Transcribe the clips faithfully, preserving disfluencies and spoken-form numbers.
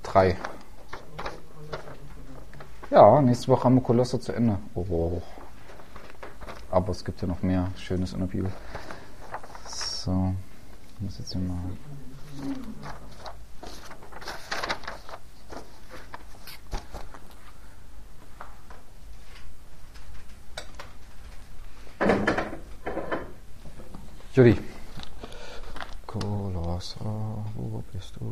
drei. Ja, nächste Woche haben wir Kolosser zu Ende. Oh, wow. Aber es gibt ja noch mehr Schönes in der Bibel. So, ich muss jetzt hier mal... Judy. Kolosser, wo bist du?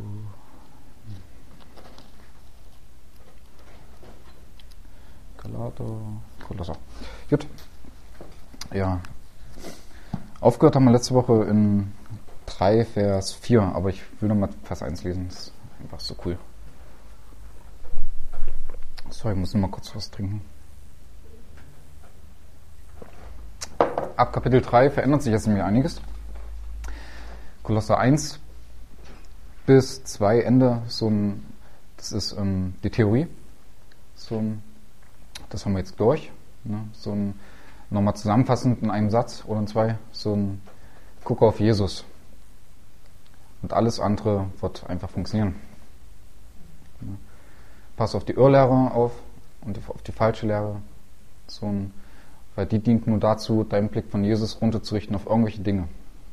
Galater, Kolosser. Gut. Ja. Aufgehört haben wir letzte Woche in drei, Vers vier, aber ich will nochmal Vers eins lesen. Das ist einfach so cool. So, ich muss noch mal kurz was trinken. Ab Kapitel drei verändert sich jetzt in mir einiges. Kolosser eins bis zwei Ende, so ein, das ist ähm, die Theorie. So ein, das haben wir jetzt durch. Ne? So ein, nochmal zusammenfassend in einem Satz oder in zwei, so ein Guck auf Jesus. Und alles andere wird einfach funktionieren. Ne? Pass auf die Irrlehre auf und auf die falsche Lehre. So ein Weil die dient nur dazu, deinen Blick von Jesus runterzurichten auf irgendwelche Dinge.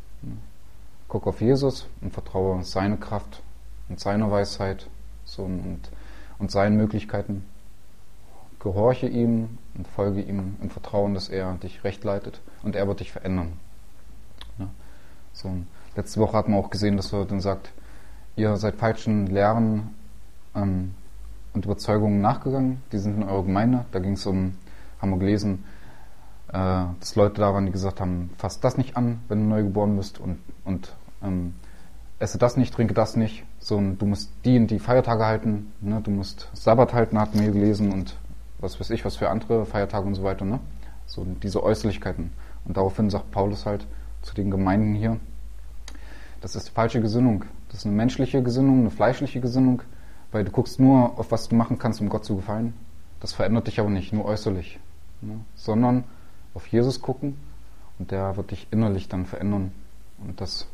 Guck auf Jesus und vertraue seine Kraft und seine Weisheit so und, und seinen Möglichkeiten. Gehorche ihm und folge ihm im Vertrauen, dass er dich recht leitet und er wird dich verändern. Ja, so. Letzte Woche hat man auch gesehen, dass er dann sagt, ihr seid falschen Lehren ähm, und Überzeugungen nachgegangen, die sind in eurer Gemeinde. Da ging es um, haben wir gelesen, dass Leute da waren, die gesagt haben, fass das nicht an, wenn du neu geboren bist und, und ähm, esse das nicht, trinke das nicht. So, du musst die und die Feiertage halten, ne? Du musst Sabbat halten, hatten wir gelesen und was weiß ich, was für andere Feiertage und so weiter. Ne? So diese Äußerlichkeiten. Und daraufhin sagt Paulus halt zu den Gemeinden hier, das ist die falsche Gesinnung. Das ist eine menschliche Gesinnung, eine fleischliche Gesinnung, weil du guckst nur auf was du machen kannst, um Gott zu gefallen. Das verändert dich aber nicht, nur äußerlich, ne? Sondern auf Jesus gucken und der wird dich innerlich dann verändern. Und das,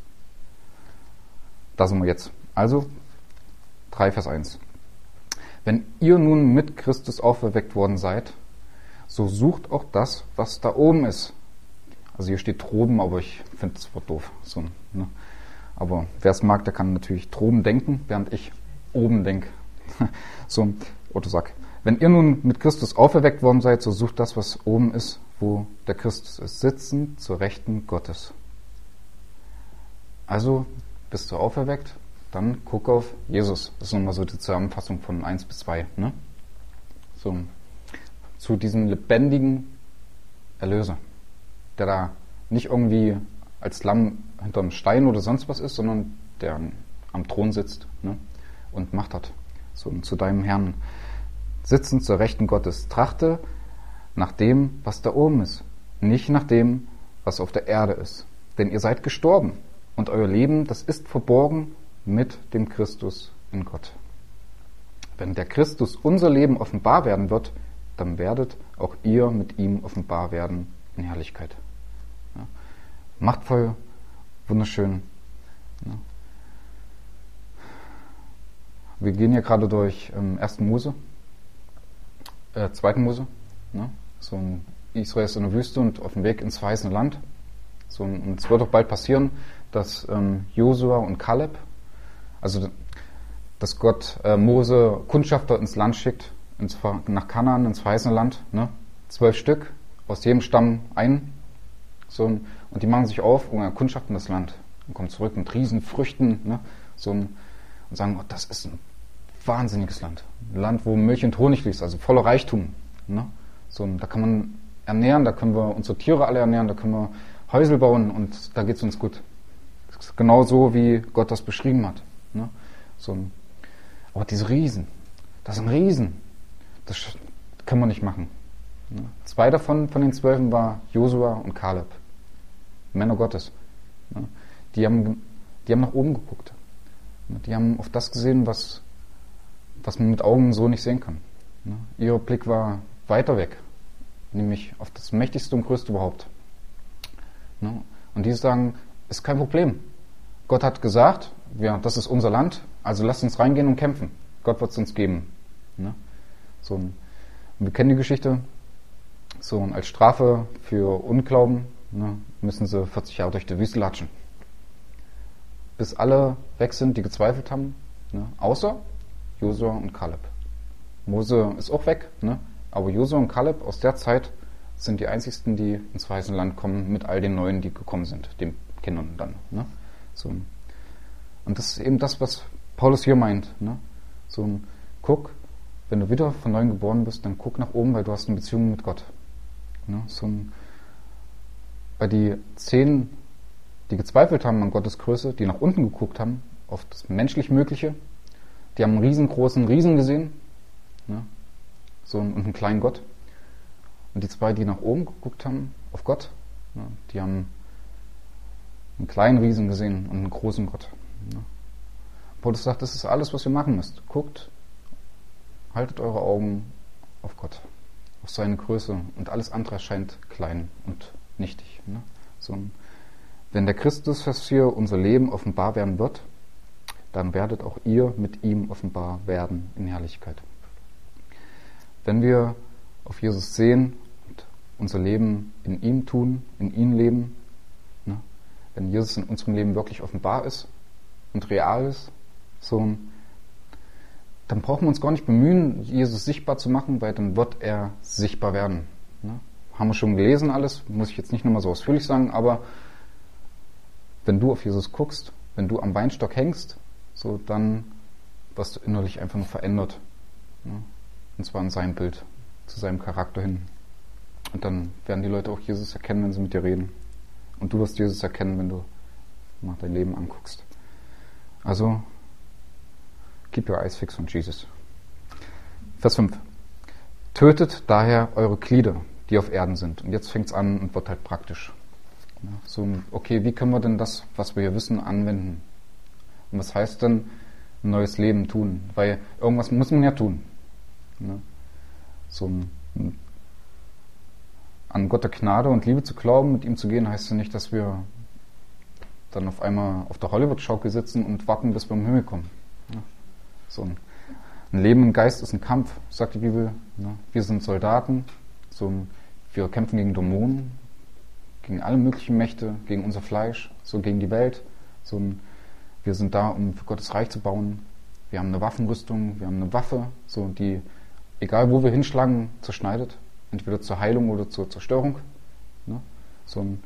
da sind wir jetzt. Also, drei Vers eins. Wenn ihr nun mit Christus auferweckt worden seid, so sucht auch das, was da oben ist. Also hier steht droben, aber ich finde das Wort doof. So, ne? Aber wer es mag, der kann natürlich droben denken, während ich oben denke. So, Otto sag. Wenn ihr nun mit Christus auferweckt worden seid, so sucht das, was oben ist, wo der Christus ist, sitzend zur Rechten Gottes. Also bist du auferweckt, dann guck auf Jesus. Das ist nochmal so die Zusammenfassung von eins bis zwei. Ne? So, zu diesem lebendigen Erlöser, der da nicht irgendwie als Lamm hinterm Stein oder sonst was ist, sondern der am Thron sitzt, ne? Und Macht hat. So, und zu deinem Herrn. Sitzend zur Rechten Gottes. Trachte nach dem, was da oben ist, nicht nach dem, was auf der Erde ist. Denn ihr seid gestorben und euer Leben, das ist verborgen mit dem Christus in Gott. Wenn der Christus unser Leben offenbar werden wird, dann werdet auch ihr mit ihm offenbar werden in Herrlichkeit. Ja. Machtvoll, wunderschön. Ja. Wir gehen ja gerade durch ähm, ersten Mose, äh, zweiten Mose. Ne? So ein Israel ist in der Wüste und auf dem Weg ins verheißene Land. So ein, und es wird auch bald passieren, dass ähm, Josua und Kaleb, also dass Gott äh, Mose Kundschafter ins Land schickt, ins, nach Kanaan, ins verheißene Land. Ne? Zwölf Stück, aus jedem Stamm ein. So ein, und die machen sich auf und erkundschaften das Land. Und kommen zurück mit riesen Früchten. Ne? So ein, und sagen, oh, das ist ein wahnsinniges Land. Ein Land, wo Milch und Honig fließt, also voller Reichtum. Ne? So, da kann man ernähren, da können wir unsere Tiere alle ernähren, da können wir Häusel bauen und da geht es uns gut. Das ist genau so, wie Gott das beschrieben hat. Ne? So, aber diese Riesen, das sind Riesen, das können wir nicht machen. Ne? Zwei davon, von den Zwölfen, war Josua und Kaleb. Männer Gottes. Ne? Die haben, die haben nach oben geguckt. Ne? Die haben auf das gesehen, was, was man mit Augen so nicht sehen kann. Ne? Ihr Blick war weiter weg, nämlich auf das mächtigste und größte überhaupt. Ne? Und die sagen, ist kein Problem. Gott hat gesagt, ja, das ist unser Land, also lasst uns reingehen und kämpfen. Gott wird es uns geben. Ne? So ein, wir kennen die Geschichte. So, und als Strafe für Unglauben, ne, müssen sie vierzig Jahre durch die Wüste latschen. Bis alle weg sind, die gezweifelt haben, ne, außer Josua und Kaleb. Mose ist auch weg, ne, aber Josua und Kaleb aus der Zeit sind die einzigsten, die ins Verheißene Land kommen, mit all den Neuen, die gekommen sind, den Kindern dann. Ne. So. Und das ist eben das, was Paulus hier meint. Ne. So ein, guck, wenn du wieder von Neuem geboren bist, dann guck nach oben, weil du hast eine Beziehung mit Gott. Ne, so ein, weil die zehn, die gezweifelt haben an Gottes Größe, die nach unten geguckt haben, auf das menschlich Mögliche, die haben einen riesengroßen Riesen gesehen, ne, so einen, und einen kleinen Gott. Und die zwei, die nach oben geguckt haben, auf Gott, ne, die haben einen kleinen Riesen gesehen und einen großen Gott. Ne. Paulus sagt, das ist alles, was ihr machen müsst. Guckt, haltet eure Augen auf Gott, auf seine Größe, und alles andere erscheint klein und nichtig. Ne? So, wenn der Christus hier unser Leben offenbar werden wird, dann werdet auch ihr mit ihm offenbar werden in Herrlichkeit. Wenn wir auf Jesus sehen und unser Leben in ihm tun, in ihm leben, ne? Wenn Jesus in unserem Leben wirklich offenbar ist und real ist, so, dann brauchen wir uns gar nicht bemühen, Jesus sichtbar zu machen, weil dann wird er sichtbar werden. Ne? Haben wir schon gelesen alles, muss ich jetzt nicht nochmal so ausführlich sagen, aber wenn du auf Jesus guckst, wenn du am Weinstock hängst, so, dann wirst du innerlich einfach nur verändert. Ne? Und zwar in sein Bild, zu seinem Charakter hin. Und dann werden die Leute auch Jesus erkennen, wenn sie mit dir reden. Und du wirst Jesus erkennen, wenn du mal dein Leben anguckst. Also, keep your eyes fixed on Jesus. Vers fünf. Tötet daher eure Glieder, die auf Erden sind. Und jetzt fängt es an und wird halt praktisch. Ja, so, okay, wie können wir denn das, was wir hier wissen, anwenden? Und was heißt denn ein neues Leben tun? Weil irgendwas muss man ja tun. Ja, so ein, an Gott der Gnade und Liebe zu glauben, mit ihm zu gehen, heißt ja nicht, dass wir dann auf einmal auf der Hollywood-Schaukel sitzen und warten, bis wir im Himmel kommen. Ja, so ein, ein Leben im Geist ist ein Kampf, sagt die Bibel. Ja, wir sind Soldaten, so ein, wir kämpfen gegen Dämonen, gegen alle möglichen Mächte, gegen unser Fleisch, so gegen die Welt. So ein, wir sind da, um für Gottes Reich zu bauen. Wir haben eine Waffenrüstung, wir haben eine Waffe, so die, egal wo wir hinschlagen, zerschneidet. Entweder zur Heilung oder zur Zerstörung. Ne? So ein,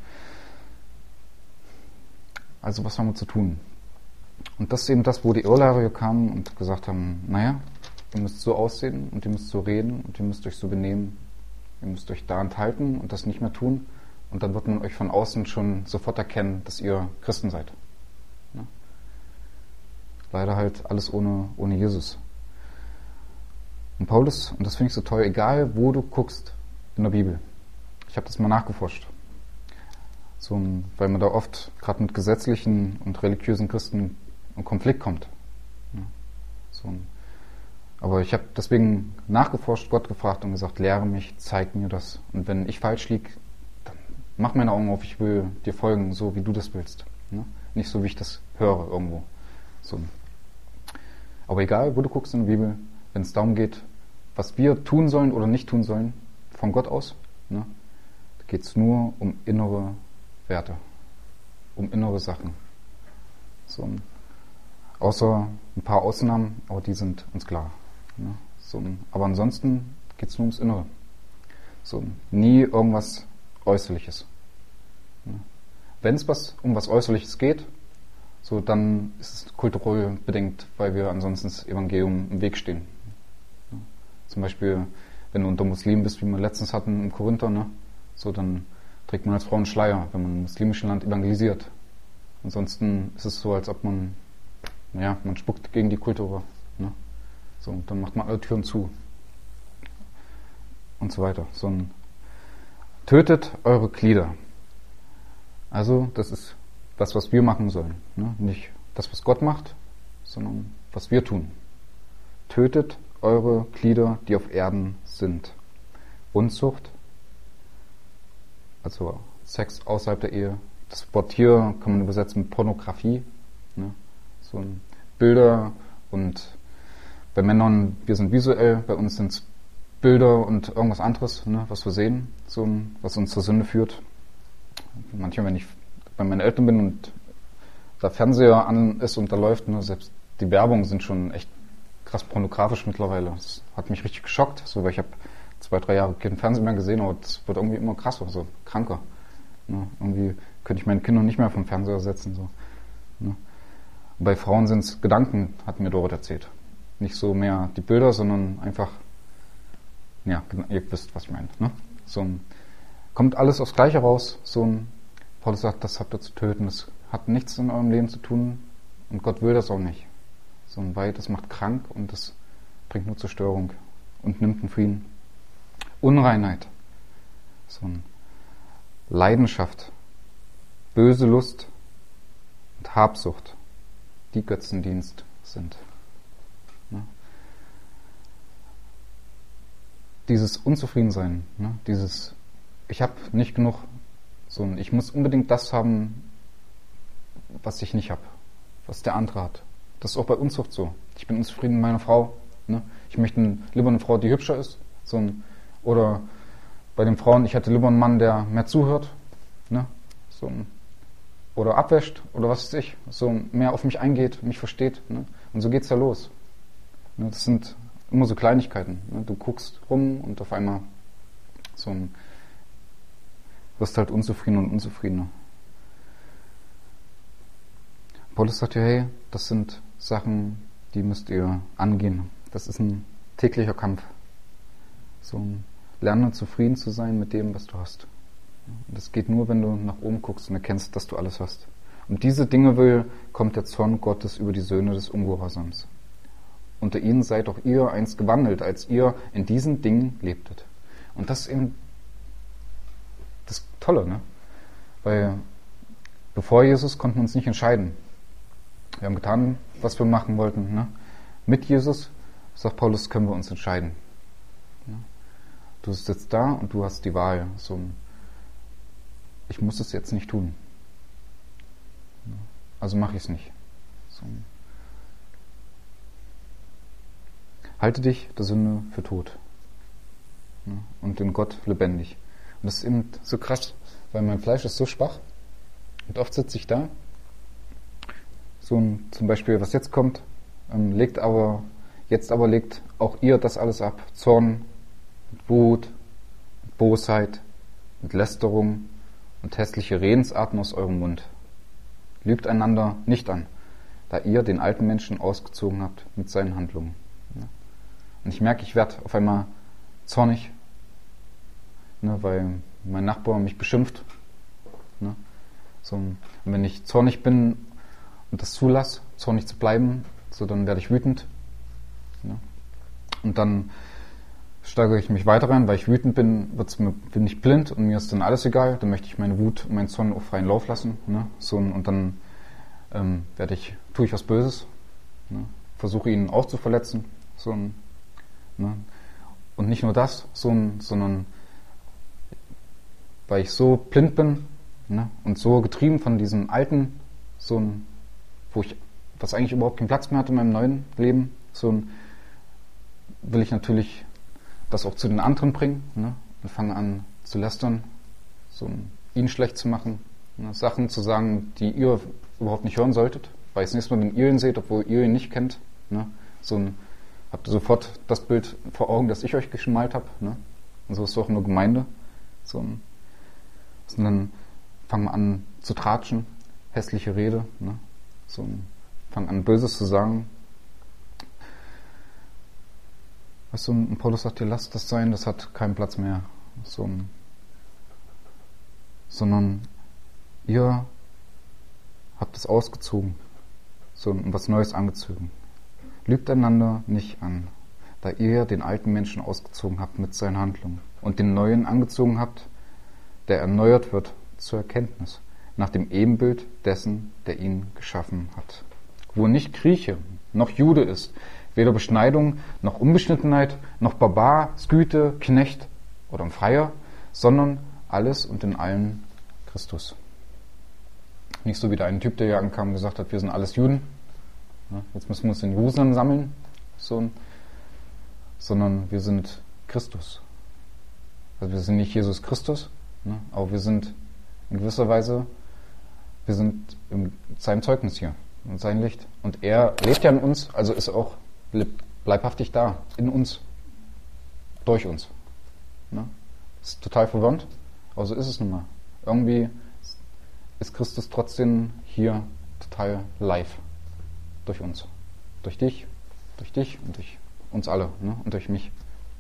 also was haben wir zu tun? Und das ist eben das, wo die Irrlehrer hier kamen und gesagt haben, naja, ihr müsst so aussehen und ihr müsst so reden und ihr müsst euch so benehmen. Ihr müsst euch da enthalten und das nicht mehr tun. Und dann wird man euch von außen schon sofort erkennen, dass ihr Christen seid. Ne? Leider halt alles ohne, ohne Jesus. Und Paulus, und das finde ich so toll, egal wo du guckst in der Bibel, ich habe das mal nachgeforscht, so, weil man da oft gerade mit gesetzlichen und religiösen Christen in Konflikt kommt. Ja, so, aber ich habe deswegen nachgeforscht, Gott gefragt und gesagt, lehre mich, zeig mir das. Und wenn ich falsch liege, dann mach meine Augen auf, ich will dir folgen, so wie du das willst. Ne? Nicht so, wie ich das höre irgendwo. So. Aber egal, wo du guckst in der Bibel, wenn es darum geht, was wir tun sollen oder nicht tun sollen, von Gott aus, ne, da geht es nur um innere Werte, um innere Sachen. So, außer ein paar Ausnahmen, aber die sind uns klar. Ne, so, aber ansonsten geht es nur ums Innere. So, nie irgendwas Äußerliches. Ne. Wenn es was, um was Äußerliches geht, so, dann ist es kulturell bedingt, weil wir ansonsten das Evangelium im Weg stehen. Zum Beispiel, wenn du unter Muslimen bist, wie wir letztens hatten im Korinther, ne, so, dann trägt man als Frau einen Schleier, wenn man im muslimischen Land evangelisiert. Ansonsten ist es so, als ob man, naja, man spuckt gegen die Kultur. Ne, so, und dann macht man alle Türen zu. Und so weiter. So ein, tötet eure Glieder. Also, das ist das, was wir machen sollen. Ne? Nicht das, was Gott macht, sondern was wir tun. Tötet eure Glieder, die auf Erden sind. Unzucht, also Sex außerhalb der Ehe. Das Wort hier kann man übersetzen mit Pornografie. Ne? So Bilder und bei Männern, wir sind visuell, bei uns sind es Bilder und irgendwas anderes, ne, was wir sehen, so, was uns zur Sünde führt. Manchmal, wenn ich bei meinen Eltern bin und der Fernseher an ist und da läuft, ne, selbst die Werbungen sind schon echt krass pornografisch mittlerweile. Das hat mich richtig geschockt, so, weil ich habe zwei, drei Jahre keinen Fernsehen mehr gesehen, aber das wird irgendwie immer krasser, so kranker. Ne, irgendwie könnte ich meine Kinder nicht mehr vom Fernseher setzen. So, ne. Bei Frauen sind es Gedanken, hat mir Dorit erzählt. Nicht so mehr die Bilder, sondern einfach, ja, ihr wisst, was ich meine. Ne? So ein, kommt alles aufs Gleiche raus. So ein, Paulus sagt, das habt ihr zu töten. Das hat nichts in eurem Leben zu tun und Gott will das auch nicht. So ein Weid, das macht krank und das bringt nur Zerstörung und nimmt den Frieden. Unreinheit, so ein Leidenschaft, böse Lust und Habsucht, die Götzendienst sind. Ne? Dieses Unzufriedensein, ne? Dieses, ich habe nicht genug, so ein, ich muss unbedingt das haben, was ich nicht habe, was der andere hat. Das ist auch bei Unzucht so. Ich bin unzufrieden mit meiner Frau. Ne? Ich möchte lieber eine Frau, die hübscher ist. So ein, oder bei den Frauen, ich hätte lieber einen Mann, der mehr zuhört. Ne? So ein, oder abwäscht oder was weiß ich. So mehr auf mich eingeht, mich versteht. Ne? Und so geht's ja los. Ne? Das sind immer so Kleinigkeiten. Ne? Du guckst rum und auf einmal so ein, wirst halt unzufrieden und unzufriedener. Paulus sagt ja, hey, das sind Sachen, die müsst ihr angehen. Das ist ein täglicher Kampf. So ein Lernen, zufrieden zu sein mit dem, was du hast. Und das geht nur, wenn du nach oben guckst und erkennst, dass du alles hast. Und diese Dinge will, kommt der Zorn Gottes über die Söhne des Ungehorsams. Unter ihnen seid auch ihr einst gewandelt, als ihr in diesen Dingen lebtet. Und das ist eben das Tolle, ne? Weil bevor Jesus konnten wir uns nicht entscheiden. Wir haben getan, was wir machen wollten. Ne? Mit Jesus, sagt Paulus, können wir uns entscheiden. Ne? Du sitzt da und du hast die Wahl. So, ich muss es jetzt nicht tun. Also mache ich es nicht. So. Halte dich der Sünde für tot. Ne? Und in Gott lebendig. Und das ist eben so krass, weil mein Fleisch ist so schwach. Und oft sitze ich da. So ein, zum Beispiel, was jetzt kommt, ähm, legt aber, jetzt aber legt auch ihr das alles ab. Zorn, Wut, Bosheit, und Lästerung und hässliche Redensarten aus eurem Mund. Lügt einander nicht an, da ihr den alten Menschen ausgezogen habt mit seinen Handlungen. Ja. Und ich merke, ich werde auf einmal zornig, ne, weil mein Nachbar mich beschimpft. Ne. So, und wenn ich zornig bin und das zulasse, zornig zu bleiben, so dann werde ich wütend. Ja. Und dann steigere ich mich weiter rein, weil ich wütend bin, wird's mir, bin ich blind und mir ist dann alles egal. Dann möchte ich meine Wut und meinen Zorn auf freien Lauf lassen. Ne? So, und dann ähm, werde ich, tue ich was Böses, ne? Versuche ihn auch zu verletzen. So, ne? Und nicht nur das, so, sondern weil ich so blind bin, ne? Und so getrieben von diesem alten, so ein, wo ich, was eigentlich überhaupt keinen Platz mehr hatte in meinem neuen Leben, so ein, will ich natürlich das auch zu den anderen bringen, ne? Und fange an zu lästern, so ein, ihn schlecht zu machen, ne? Sachen zu sagen, die ihr überhaupt nicht hören solltet, weil das nächste Mal, wenn ihr ihn seht, obwohl ihr ihn nicht kennt, ne? So ein, habt ihr sofort das Bild vor Augen, das ich euch gemalt habe, ne? Und so ist es auch in der Gemeinde, so ein, und dann fangen wir an zu tratschen, hässliche Rede, ne? So, fangen an Böses zu sagen. Weißt du, und Paulus sagt dir, lasst das sein, das hat keinen Platz mehr. So, sondern ihr habt es ausgezogen, so, und was Neues angezogen. Lügt einander nicht an, da ihr den alten Menschen ausgezogen habt mit seinen Handlungen und den neuen angezogen habt, der erneuert wird zur Erkenntnis, nach dem Ebenbild dessen, der ihn geschaffen hat. Wo nicht Grieche noch Jude ist, weder Beschneidung noch Unbeschnittenheit, noch Barbar, Sküte, Knecht oder Freier, sondern alles und in allen Christus. Nicht so wie der eine Typ, der hier ankam und gesagt hat, wir sind alles Juden. Jetzt müssen wir uns in Jerusalem sammeln. So, sondern wir sind Christus. Also wir sind nicht Jesus Christus, ne, aber wir sind in gewisser Weise, wir sind in seinem Zeugnis hier und sein Licht. Und er lebt ja in uns, also ist er auch leibhaftig da, in uns, durch uns. Ne? Ist total verwandt, aber so ist es nun mal. Irgendwie ist Christus trotzdem hier total live, durch uns. Durch dich, durch dich und durch uns alle, ne? Und durch mich.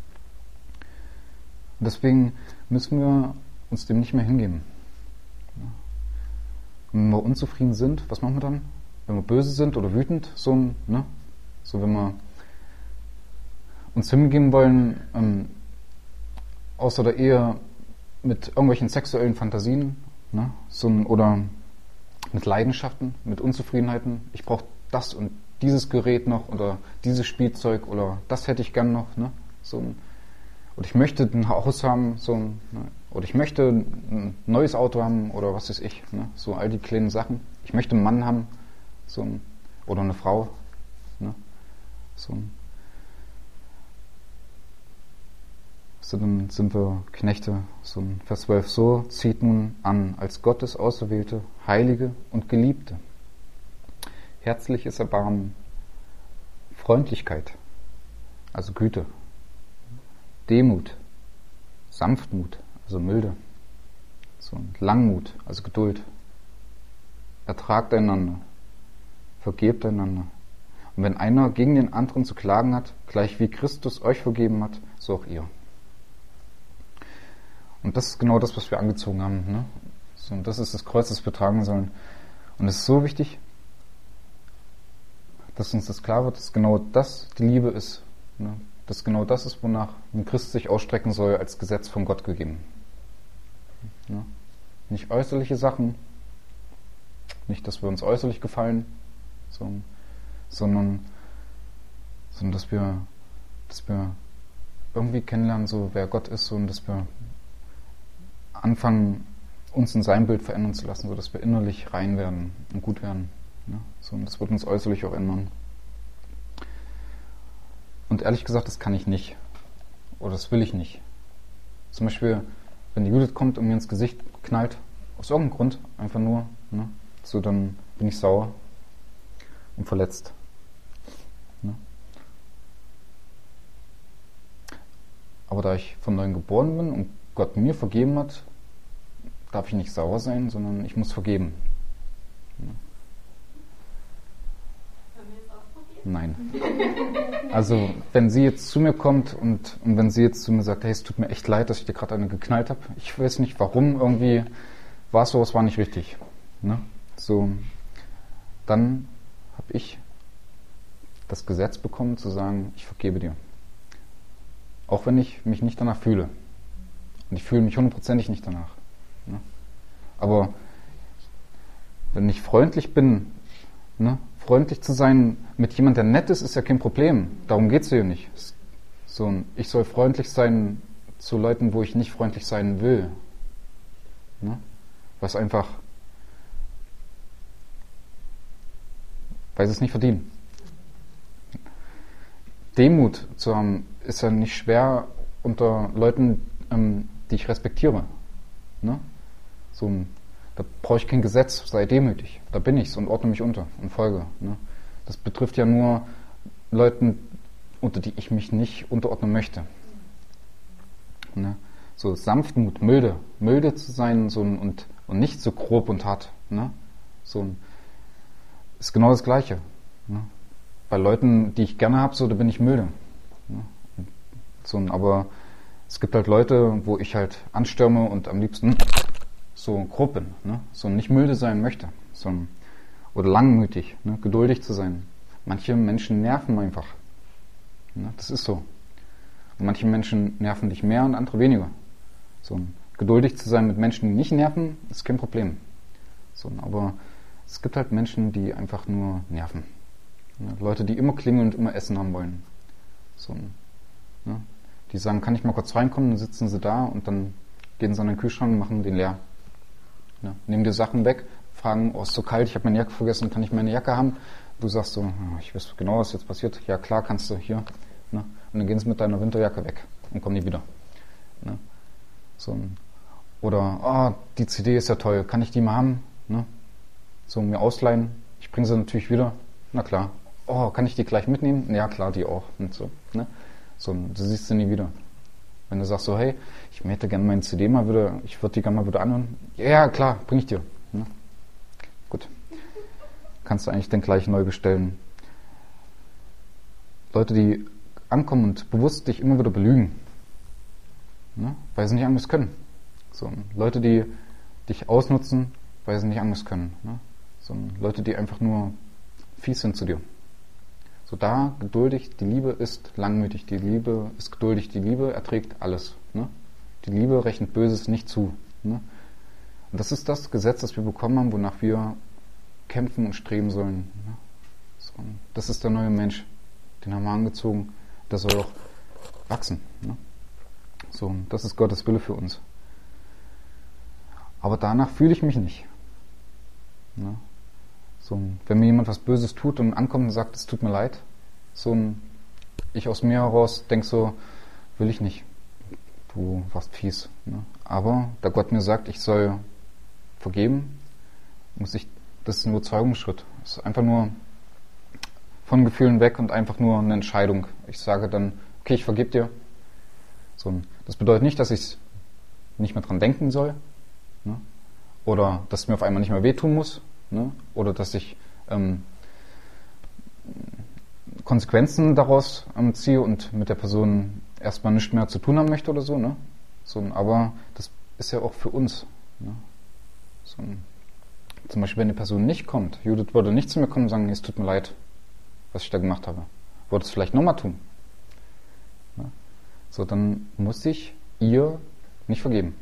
Und deswegen müssen wir uns dem nicht mehr hingeben. Ja. Wenn wir unzufrieden sind, was machen wir dann? Wenn wir böse sind oder wütend, so, ne? So wenn wir uns hingeben wollen, ähm, außer der Ehe mit irgendwelchen sexuellen Fantasien, ne? So, oder mit Leidenschaften, mit Unzufriedenheiten. Ich brauche das und dieses Gerät noch oder dieses Spielzeug oder das hätte ich gern noch, ne? So, oder ich möchte ein Haus haben, so, ne? Oder ich möchte ein neues Auto haben oder was weiß ich, ne? So all die kleinen Sachen. Ich möchte einen Mann haben, so, oder eine Frau, ne? So, so, dann sind wir Knechte, so Vers zwölf, so zieht nun an, als Gottes Auserwählte, Heilige und Geliebte, herzliches Erbarmen, Freundlichkeit, also Güte, Demut, Sanftmut, also Milde, so Langmut, also Geduld, ertragt einander, vergebt einander. Und wenn einer gegen den anderen zu klagen hat, gleich wie Christus euch vergeben hat, so auch ihr. Und das ist genau das, was wir angezogen haben. Ne? So, und das ist das Kreuz, das wir tragen sollen. Und es ist so wichtig, dass uns das klar wird, dass genau das die Liebe ist. Ne? Dass genau das ist, wonach ein Christ sich ausstrecken soll, als Gesetz von Gott gegeben. Ne? Nicht äußerliche Sachen, nicht, dass wir uns äußerlich gefallen, so, sondern, sondern dass wir, dass wir irgendwie kennenlernen, so wer Gott ist, so, und dass wir anfangen, uns in sein Bild verändern zu lassen, sodass wir innerlich rein werden und gut werden. Ne? So, und das wird uns äußerlich auch ändern. Und ehrlich gesagt, das kann ich nicht. Oder das will ich nicht. Zum Beispiel, wenn die Judith kommt und mir ins Gesicht knallt, aus irgendeinem Grund, einfach nur, ne? So, dann bin ich sauer und verletzt. Ne? Aber da ich von neuem geboren bin und Gott mir vergeben hat, darf ich nicht sauer sein, sondern ich muss vergeben. Ne? Nein. Also, wenn sie jetzt zu mir kommt und, und wenn sie jetzt zu mir sagt, hey, es tut mir echt leid, dass ich dir gerade eine geknallt habe. Ich weiß nicht warum, irgendwie war es so, es war nicht richtig. Ne? So, dann habe ich das Gesetz bekommen, zu sagen, ich vergebe dir. Auch wenn ich mich nicht danach fühle. Und ich fühle mich hundertprozentig nicht danach. Ne? Aber wenn ich freundlich bin, ne, freundlich zu sein mit jemandem, der nett ist, ist ja kein Problem. Darum geht es hier nicht. So, ich soll freundlich sein zu Leuten, wo ich nicht freundlich sein will. Ne? Was einfach, weil sie es nicht verdienen. Demut zu haben, ist ja nicht schwer unter Leuten, ähm, die ich respektiere. Ne? So, da brauche ich kein Gesetz, sei demütig. Da bin ich's und ordne mich unter und folge. Ne? Das betrifft ja nur Leuten, unter die ich mich nicht unterordnen möchte. Ne? So Sanftmut, milde, milde zu sein, so, und, und nicht so grob und hart. Ne? So, ist genau das Gleiche. Ne? Bei Leuten, die ich gerne habe, so, da bin ich milde. Ne? So, aber es gibt halt Leute, wo ich halt anstürme und am liebsten so grob bin, ne? So nicht milde sein möchte, so, oder langmütig, ne? Geduldig zu sein. Manche Menschen nerven einfach. Ne? Das ist so. Und manche Menschen nerven dich mehr und andere weniger. So, geduldig zu sein mit Menschen, die nicht nerven, ist kein Problem. So, aber es gibt halt Menschen, die einfach nur nerven. Ne? Leute, die immer klingeln und immer Essen haben wollen. So, ne? Die sagen, kann ich mal kurz reinkommen, dann sitzen sie da und dann gehen sie an den Kühlschrank und machen den leer. Ne? Nehmen dir Sachen weg, fragen, oh, ist so kalt, ich habe meine Jacke vergessen, kann ich meine Jacke haben? Du sagst so, oh, ich weiß genau, was jetzt passiert. Ja klar, kannst du, hier, Ne? Und dann gehen sie mit deiner Winterjacke weg und kommen nie wieder. Ne? So ein, oder, oh, die C D ist ja toll, kann ich die mal haben? Ne? So mir ausleihen. Ich bringe sie natürlich wieder. Na klar. Oh, kann ich die gleich mitnehmen? Ja klar, die auch. Und so, ne? So, du siehst sie nie wieder. Wenn du sagst so, hey, ich hätte gerne meine C D mal wieder, ich würde die gerne mal wieder anhören. Ja, klar, bring ich dir. Ne? Gut. Kannst du eigentlich dann gleich neu bestellen. Leute, die ankommen und bewusst dich immer wieder belügen, ne? Weil sie nicht anders können. So, Leute, die dich ausnutzen, weil sie nicht anders können. Ne? So, Leute, die einfach nur fies sind zu dir. So, da geduldig, die Liebe ist langmütig, die Liebe ist geduldig, die Liebe erträgt alles. Ne? Die Liebe rechnet Böses nicht zu. Ne? Und das ist das Gesetz, das wir bekommen haben, wonach wir kämpfen und streben sollen. Ne? So, das ist der neue Mensch, den haben wir angezogen, der soll auch wachsen. Ne? So, das ist Gottes Wille für uns. Aber danach fühle ich mich nicht. Ne? So, wenn mir jemand was Böses tut und ankommt und sagt, es tut mir leid, so ein, ich aus mir heraus denke so, will ich nicht. Du warst fies. Ne? Aber da Gott mir sagt, ich soll vergeben, muss ich, das ist ein Überzeugungsschritt. Das ist einfach nur von Gefühlen weg und einfach nur eine Entscheidung. Ich sage dann, okay, ich vergebe dir. So, das bedeutet nicht, dass ich nicht mehr dran denken soll, ne? Oder dass es mir auf einmal nicht mehr wehtun muss, ne? Oder dass ich ähm, Konsequenzen daraus ähm, ziehe und mit der Person erstmal nichts mehr zu tun haben möchte oder so. Ne? So, aber das ist ja auch für uns. Ne? So, zum Beispiel, wenn die Person nicht kommt, Judith würde nicht zu mir kommen und sagen, nee, es tut mir leid, was ich da gemacht habe. Würde es vielleicht nochmal tun. Ne? So, dann muss ich ihr nicht vergeben.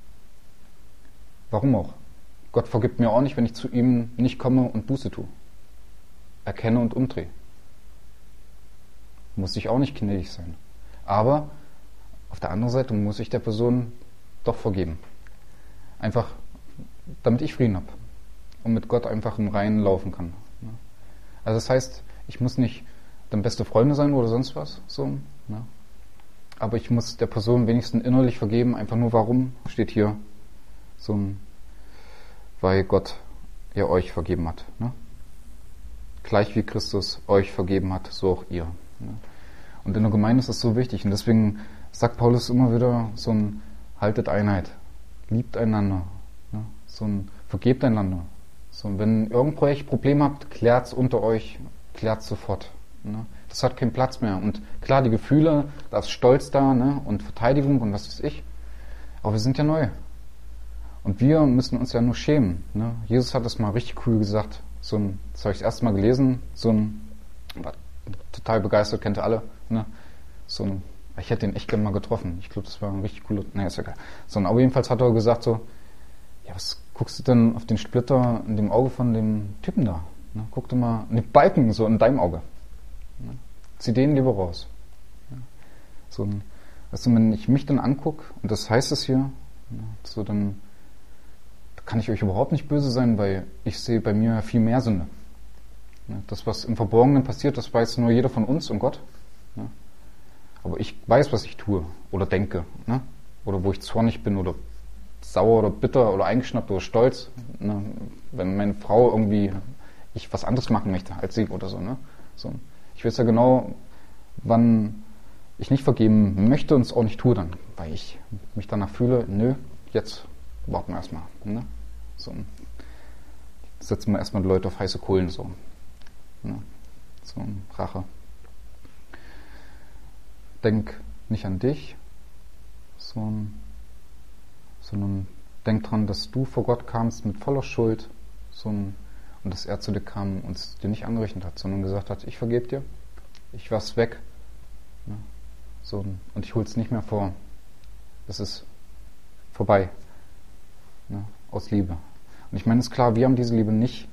Warum auch? Gott vergibt mir auch nicht, wenn ich zu ihm nicht komme und Buße tue. Erkenne und umdrehe. Muss ich auch nicht gnädig sein. Aber auf der anderen Seite muss ich der Person doch vergeben. Einfach, damit ich Frieden habe. Und mit Gott einfach im Reinen laufen kann. Also das heißt, ich muss nicht dann beste Freunde sein oder sonst was. So, ne? Aber ich muss der Person wenigstens innerlich vergeben. Einfach nur warum, steht hier so ein, weil Gott ja euch vergeben hat. Ne? Gleich wie Christus euch vergeben hat, so auch ihr. Ne? Und in der Gemeinde ist das so wichtig. Und deswegen sagt Paulus immer wieder so ein, haltet Einheit, liebt einander, ne? So ein, vergebt einander. So, und wenn ihr irgendwo echt Problem habt, klärt's unter euch, klärt's sofort. Ne? Das hat keinen Platz mehr. Und klar, die Gefühle, da ist Stolz da, ne? Und Verteidigung und was weiß ich. Aber wir sind ja neu. Und wir müssen uns ja nur schämen. Ne? Jesus hat das mal richtig cool gesagt. So ein, das habe ich das erste Mal gelesen. So ein, war total begeistert, kennt ihr alle. Ne? So ein, ich hätte ihn echt gerne mal getroffen. Ich glaube, das war ein richtig cooler. Nee, ist egal. So ein, aber jedenfalls hat er gesagt so, ja, was guckst du denn auf den Splitter in dem Auge von dem Typen da? Ne? Guck dir mal, ne Balken so in deinem Auge. Ne? Zieh den lieber raus. Ja? So ein, weißt du, wenn ich mich dann angucke, und das heißt es hier, ne? So dann kann ich euch überhaupt nicht böse sein, weil ich sehe bei mir viel mehr Sünde. Das, was im Verborgenen passiert, das weiß nur jeder von uns und Gott. Aber ich weiß, was ich tue oder denke. Oder wo ich zornig bin oder sauer oder bitter oder eingeschnappt oder stolz. Wenn meine Frau irgendwie ich was anderes machen möchte als sie oder so. Ich weiß ja genau, wann ich nicht vergeben möchte und es auch nicht tue dann. Weil ich mich danach fühle, nö, jetzt warten wir erstmal. Ne? So, setzen wir erstmal die Leute auf heiße Kohlen. So, ne? So Rache. Denk nicht an dich, so, sondern denk dran, dass du vor Gott kamst mit voller Schuld so, und dass er zu dir kam und es dir nicht angerechnet hat, sondern gesagt hat, ich vergebe dir, ich war's weg. Ne? So, und ich hol's nicht mehr vor. Es ist vorbei. Ne, aus Liebe. Und ich meine, es ist klar, wir haben diese Liebe nicht,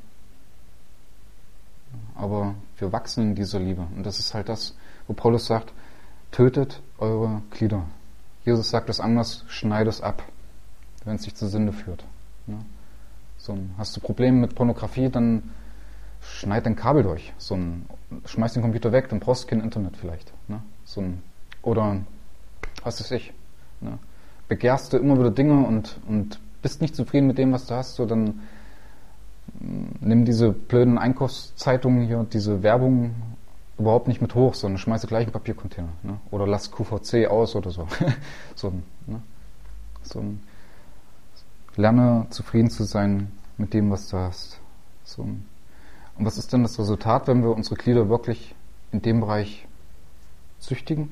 aber wir wachsen in dieser Liebe. Und das ist halt das, wo Paulus sagt, tötet eure Glieder. Jesus sagt es anders, schneid es ab, wenn es dich zur Sünde führt. Ne? So, hast du Probleme mit Pornografie, dann schneid dein Kabel durch. So, schmeiß den Computer weg, dann brauchst du kein Internet vielleicht. Ne? So ein, oder was weiß ich, ne? Begehrst du immer wieder Dinge und, und bist nicht zufrieden mit dem, was du hast, so dann nimm diese blöden Einkaufszeitungen hier, diese Werbung überhaupt nicht mit hoch, sondern schmeiße gleich einen Papiercontainer. Ne? Oder lass Q V C aus oder so. so, ne? so ein, lerne zufrieden zu sein mit dem, was du hast. So ein, und was ist denn das Resultat, wenn wir unsere Glieder wirklich in dem Bereich züchtigen?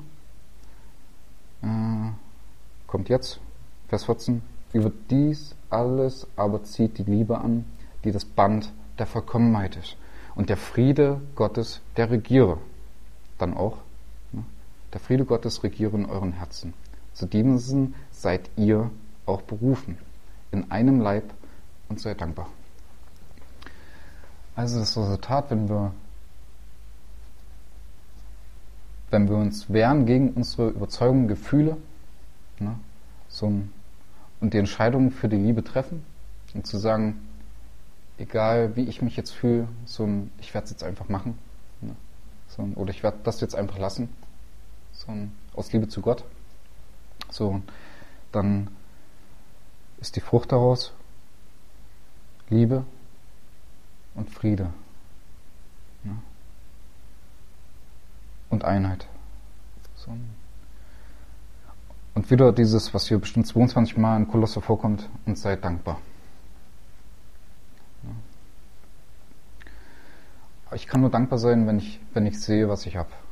Äh, kommt jetzt, Vers vierzehn. Über dies alles aber zieht die Liebe an, die das Band der Vollkommenheit ist. Und der Friede Gottes, der regiere. Dann auch, ne? Der Friede Gottes regiere in euren Herzen. Zu diesem seid ihr auch berufen. In einem Leib und seid dankbar. Also das Resultat, wenn wir, wenn wir uns wehren gegen unsere Überzeugungen, Gefühle, ne? so ein, und die Entscheidung für die Liebe treffen und zu sagen, egal wie ich mich jetzt fühle, so ein, ich werde es jetzt einfach machen. Ne? So ein, oder ich werde das jetzt einfach lassen. So ein, aus Liebe zu Gott. So, dann ist die Frucht daraus Liebe und Friede. Ne? Und Einheit. So ein, und wieder dieses, was hier bestimmt zweiundzwanzig Mal in Kolosser vorkommt, und seid dankbar. Ich kann nur dankbar sein, wenn ich, wenn ich sehe, was ich habe.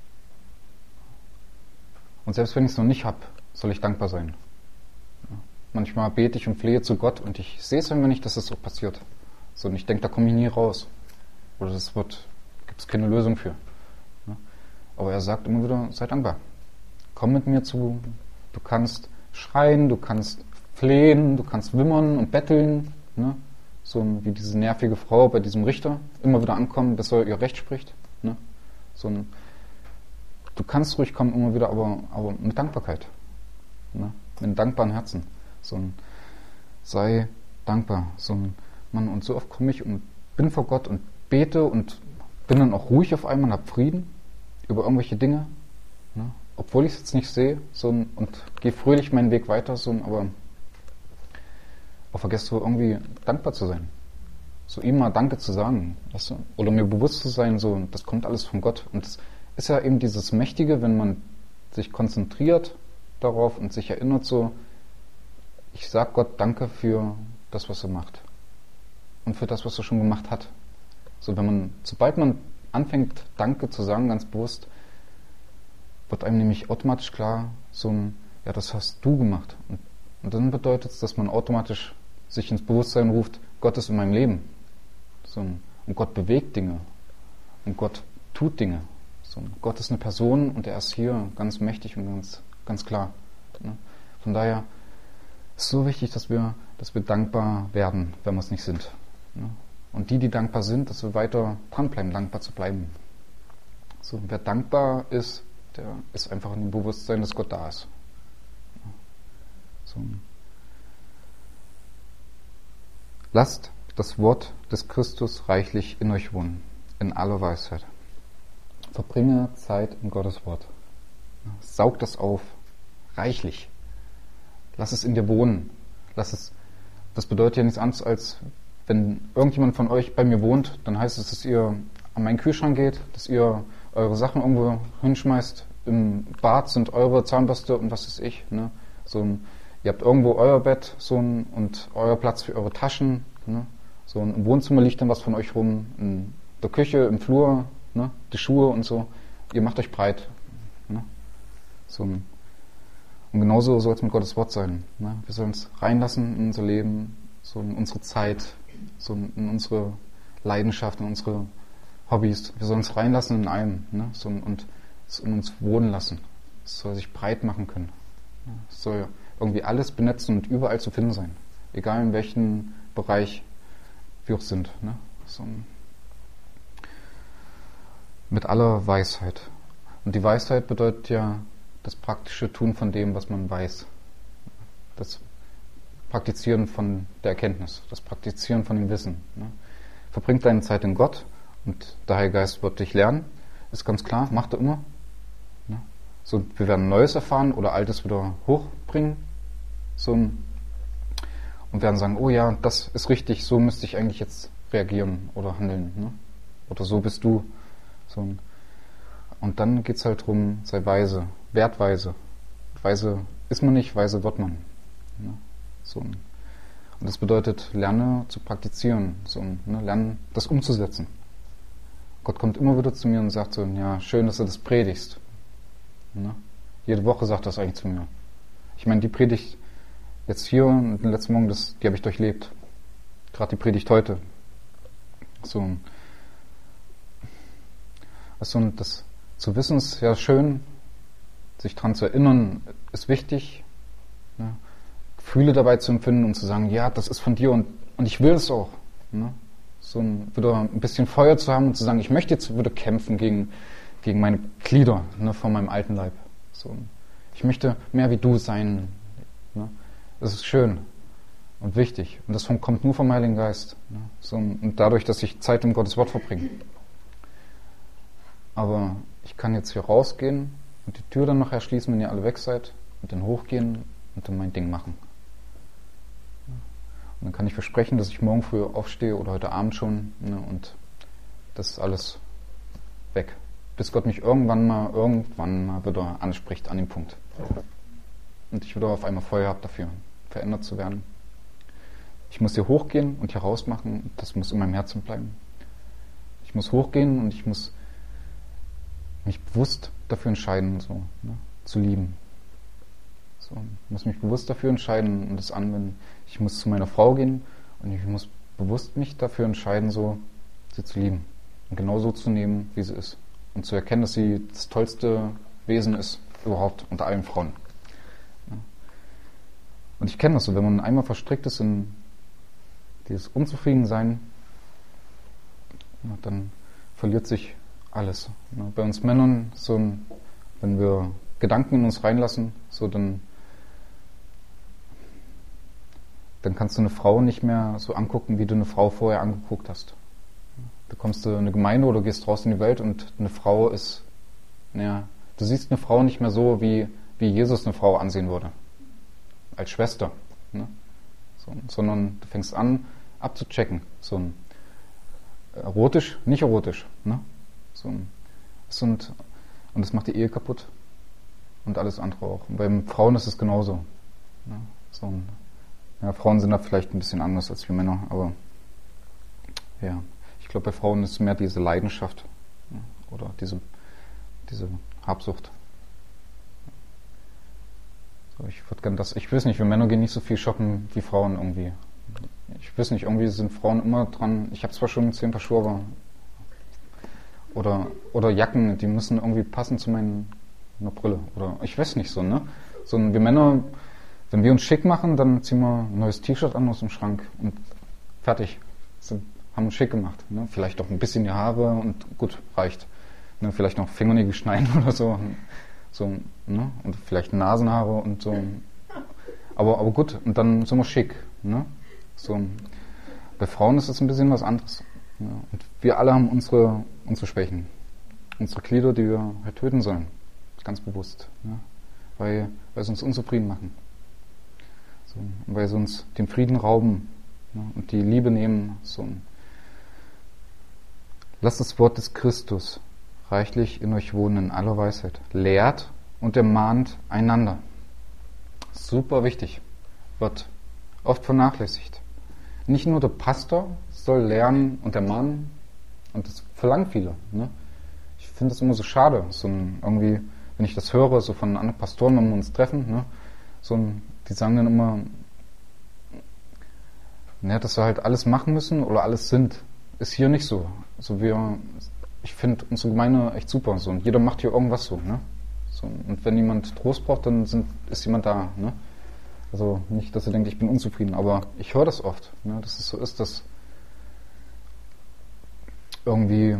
Und selbst wenn ich es noch nicht habe, soll ich dankbar sein. Ja. Manchmal bete ich und flehe zu Gott und ich sehe es einfach nicht, dass es so passiert. So, und ich denke, da komme ich nie raus. Oder das wird, gibt es keine Lösung für. Ja. Aber er sagt immer wieder, sei dankbar. Komm mit mir zu, du kannst schreien, du kannst flehen, du kannst wimmern und betteln, ne? So wie diese nervige Frau bei diesem Richter, immer wieder ankommen, bis er ihr Recht spricht. Ne? So ein, du kannst ruhig kommen, immer wieder, aber, aber mit Dankbarkeit. Ne? Mit einem dankbaren Herzen. So ein, sei dankbar. So ein, Mann, und so oft komme ich und bin vor Gott und bete und bin dann auch ruhig auf einmal, habe Frieden über irgendwelche Dinge. Ne? Obwohl ich es jetzt nicht sehe, so ein, und gehe fröhlich meinen Weg weiter, so ein, aber auch vergesst so irgendwie dankbar zu sein. So ihm mal Danke zu sagen. Weißt du? Oder mir bewusst zu sein, so, das kommt alles von Gott. Und das ist ja eben dieses Mächtige, wenn man sich konzentriert darauf und sich erinnert so, ich sag Gott Danke für das, was er macht. Und für das, was er schon gemacht hat. So, wenn man, sobald man anfängt, Danke zu sagen, ganz bewusst, wird einem nämlich automatisch klar, so ein, ja, das hast du gemacht. Und, und dann bedeutet es, dass man automatisch sich ins Bewusstsein ruft, Gott ist in meinem Leben. So, und Gott bewegt Dinge. Und Gott tut Dinge. So, Gott ist eine Person und er ist hier ganz mächtig und ganz, ganz klar. Ne? Von daher ist es so wichtig, dass wir, dass wir dankbar werden, wenn wir es nicht sind. Ne? Und die, die dankbar sind, dass wir weiter dranbleiben, dankbar zu bleiben. So, wer dankbar ist, der ist einfach in dem Bewusstsein, dass Gott da ist. So. Lasst das Wort des Christus reichlich in euch wohnen, in aller Weisheit. Verbringe Zeit in Gottes Wort. Saug das auf, reichlich. Lass es in dir wohnen. Lass es. Das bedeutet ja nichts anderes, als wenn irgendjemand von euch bei mir wohnt, dann heißt es, dass ihr an meinen Kühlschrank geht, dass ihr eure Sachen irgendwo hinschmeißt. Im Bad sind eure Zahnbürste und was weiß ich. Ne? So ein, ihr habt irgendwo euer Bett so ein, und euer Platz für eure Taschen. Ne? So ein, im Wohnzimmer liegt dann was von euch rum, in der Küche, im Flur, ne? Die Schuhe und so. Ihr macht euch breit. Ne? So ein, und genauso soll es mit Gottes Wort sein. Ne? Wir sollen es reinlassen in unser Leben, so in unsere Zeit, so in unsere Leidenschaften, in unsere Hobbys. Wir sollen es reinlassen in allem, ne? So, und es in uns wohnen lassen. Es soll sich breit machen können. Es soll irgendwie alles benetzen und überall zu finden sein. Egal in welchem Bereich wir auch sind. Ne? So, mit aller Weisheit. Und die Weisheit bedeutet ja das praktische Tun von dem, was man weiß. Das Praktizieren von der Erkenntnis. Das Praktizieren von dem Wissen. Ne? Verbring deine Zeit in Gott und der Heilige Geist wird dich lernen. Ist ganz klar, macht er immer. Ne? So, wir werden Neues erfahren oder Altes wieder hochbringen. So, und werden sagen, oh ja, das ist richtig, so müsste ich eigentlich jetzt reagieren oder handeln. Ne? Oder so bist du. So, und dann geht's halt drum, sei weise, wertweise. Weise ist man nicht, weise wird man. Ne? So, und das bedeutet, lerne zu praktizieren, so, ne? Lernen, das umzusetzen. Gott kommt immer wieder zu mir und sagt so, ja, schön, dass du das predigst. Ne? Jede Woche sagt das eigentlich zu mir. Ich meine, die Predigt jetzt hier und den letzten Morgen, das, die habe ich durchlebt. Gerade die Predigt heute. So, also, und das zu wissen ist ja schön, sich daran zu erinnern, ist wichtig. Ne? Gefühle dabei zu empfinden und zu sagen, ja, das ist von dir und, und ich will es auch. Ne? So ein, wieder ein bisschen Feuer zu haben und zu sagen, ich möchte jetzt wieder kämpfen gegen, gegen meine Glieder, ne, von meinem alten Leib. So, ich möchte mehr wie du sein. Ne? Das ist schön und wichtig. Und das kommt nur vom Heiligen Geist. Ne? So, und dadurch, dass ich Zeit im Gottes Wort verbringe. Aber ich kann jetzt hier rausgehen und die Tür dann noch erschließen, wenn ihr alle weg seid, und dann hochgehen und dann mein Ding machen. Und dann kann ich versprechen, dass ich morgen früh aufstehe oder heute Abend schon, ne, und das ist alles weg. Bis Gott mich irgendwann mal, irgendwann mal wieder anspricht an den Punkt. Und ich wieder auf einmal Feuer habe dafür, verändert zu werden. Ich muss hier hochgehen und hier raus machen, das muss in meinem Herzen bleiben. Ich muss hochgehen und ich muss mich bewusst dafür entscheiden, so, ne, zu lieben. So, ich muss mich bewusst dafür entscheiden und das anwenden. Ich muss zu meiner Frau gehen und ich muss bewusst mich dafür entscheiden, so sie zu lieben und genau so zu nehmen, wie sie ist. Und zu erkennen, dass sie das tollste Wesen ist überhaupt unter allen Frauen. Ja. Und ich kenne das so, wenn man einmal verstrickt ist in dieses Unzufriedensein, ja, dann verliert sich alles. Ja. Bei uns Männern, so ein, wenn wir Gedanken in uns reinlassen, so dann dann kannst du eine Frau nicht mehr so angucken, wie du eine Frau vorher angeguckt hast. Da kommst du in eine Gemeinde oder gehst raus in die Welt und eine Frau ist, naja, du siehst eine Frau nicht mehr so, wie, wie Jesus eine Frau ansehen würde. Als Schwester. Ne? So, sondern du fängst an, abzuchecken. So ein erotisch, nicht erotisch. Ne? So ein, so ein, und das macht die Ehe kaputt. Und alles andere auch. Und bei Frauen ist es genauso. Ne? So ein, ja, Frauen sind da vielleicht ein bisschen anders als wir Männer, aber ja, ich glaube, bei Frauen ist mehr diese Leidenschaft, ja, oder diese, diese Habsucht. So, ich würde gerne das, ich weiß nicht, wir Männer gehen nicht so viel shoppen wie Frauen irgendwie. Ich weiß nicht, irgendwie sind Frauen immer dran, ich habe zwar schon zehn Paar Schuhe, aber oder, oder Jacken, die müssen irgendwie passen zu meiner Brille. Oder ich weiß nicht so, ne? So, wir Männer, wenn wir uns schick machen, dann ziehen wir ein neues T-Shirt an aus dem Schrank und fertig. Sind, haben uns schick gemacht. Ne? Vielleicht auch ein bisschen die Haare und gut, reicht. Ne? Vielleicht noch Fingernägel schneiden oder so. so ne? Und vielleicht Nasenhaare und so. Aber, aber gut, und dann sind wir schick. Ne? So, bei Frauen ist es ein bisschen was anderes. Ja? Und wir alle haben unsere, unsere Schwächen. Unsere Glieder, die wir halt töten sollen. Ganz bewusst. Ne? Weil, weil sie uns unzufrieden machen. So, weil sie uns den Frieden rauben, ne, und die Liebe nehmen. So. Lasst das Wort des Christus reichlich in euch wohnen in aller Weisheit. Lehrt und ermahnt einander. Super wichtig. Wird oft vernachlässigt. Nicht nur der Pastor soll lernen und ermahnen, und das verlangen viele. Ne? Ich finde das immer so schade, so ein, irgendwie, wenn ich das höre, so von anderen Pastoren, wenn wir uns treffen, ne, so ein, die sagen dann immer, ne, dass wir halt alles machen müssen oder alles sind. Ist hier nicht so. Also wir, ich finde unsere Gemeinde echt super. So, und jeder macht hier irgendwas so. Ne? So, und wenn jemand Trost braucht, dann sind, ist jemand da. Ne? Also nicht, dass er denkt, ich bin unzufrieden, aber ich höre das oft, ne, dass es so ist, dass irgendwie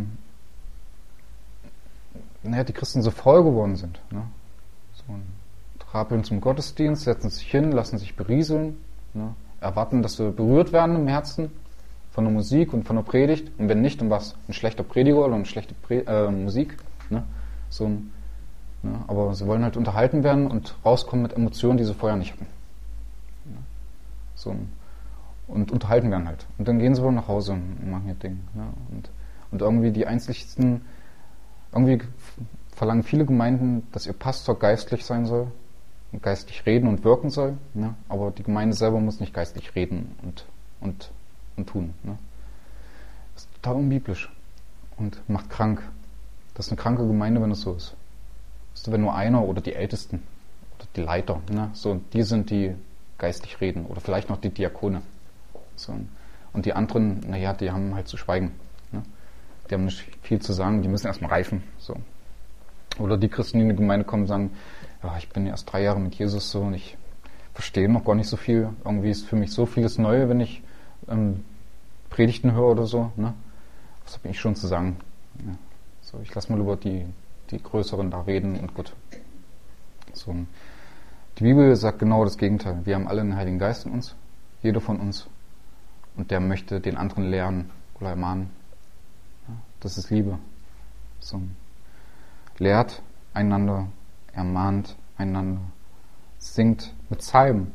naja, die Christen so faul geworden sind. Ne? So ein Trappeln zum Gottesdienst, setzen sich hin, lassen sich berieseln, ne? Erwarten, dass wir berührt werden im Herzen von der Musik und von der Predigt. Und wenn nicht, dann was? Ein schlechter Prediger oder eine schlechte Pre- äh, Musik. Ne? So ein, Ne? Aber sie wollen halt unterhalten werden und rauskommen mit Emotionen, die sie vorher nicht hatten. Ne? So, und unterhalten werden halt. Und dann gehen sie wohl nach Hause und machen ihr Ding. Ne? Und, und irgendwie die einzigsten, irgendwie verlangen viele Gemeinden, dass ihr Pastor geistlich sein soll und geistlich reden und wirken soll. Ne? Aber die Gemeinde selber muss nicht geistlich reden und, und, und tun. Ne? Das ist total unbiblisch und macht krank. Das ist eine kranke Gemeinde, wenn es so ist. Weißt du, wenn nur einer oder die Ältesten oder die Leiter, ne, so, die sind, die geistlich reden oder vielleicht noch die Diakone. So, und die anderen, naja, die haben halt zu schweigen. Ne? Die haben nicht viel zu sagen, die müssen erstmal reifen. So. Oder die Christen, die in die Gemeinde kommen, sagen, ja, ich bin erst drei Jahre mit Jesus so und ich verstehe noch gar nicht so viel. Irgendwie ist für mich so vieles neu, wenn ich ähm, Predigten höre oder so. Ne? Was habe ich schon zu sagen? Ja. So, ich lasse mal über die, die Größeren da reden und gut. So. Die Bibel sagt genau das Gegenteil. Wir haben alle einen Heiligen Geist in uns, jeder von uns. Und der möchte den anderen lehren oder ermahnen. Ja, das ist Liebe. So. Lehrt einander, ermahnt einander, singt mit Psalmen,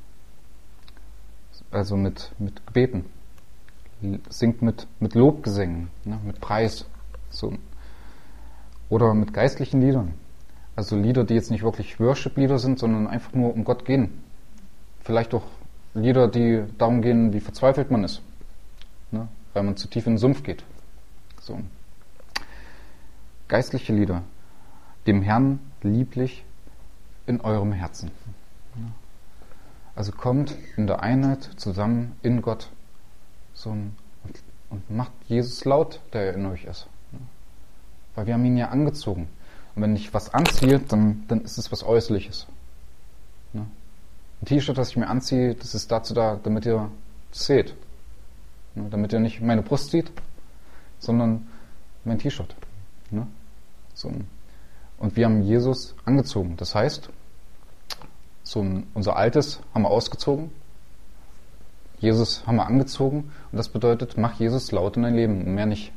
also mit, mit Gebeten, singt mit, mit Lobgesängen, ne, mit Preis. So. Oder mit geistlichen Liedern. Also Lieder, die jetzt nicht wirklich Worship-Lieder sind, sondern einfach nur um Gott gehen. Vielleicht auch Lieder, die darum gehen, wie verzweifelt man ist. Ne? Weil man zu tief in den Sumpf geht. So. Geistliche Lieder. Dem Herrn lieblich in eurem Herzen. Also kommt in der Einheit zusammen in Gott. So, und, und macht Jesus laut, der in euch ist. Weil wir haben ihn ja angezogen. Und wenn ich was anziehe, dann, dann ist es was Äußerliches. Ne? Ein T-Shirt, das ich mir anziehe, das ist dazu da, damit ihr es seht. Ne? Damit ihr nicht meine Brust seht, sondern mein T-Shirt. Ne? So. Und wir haben Jesus angezogen. Das heißt, so ein, unser Altes haben wir ausgezogen, Jesus haben wir angezogen und das bedeutet, mach Jesus laut in dein Leben und mehr nicht.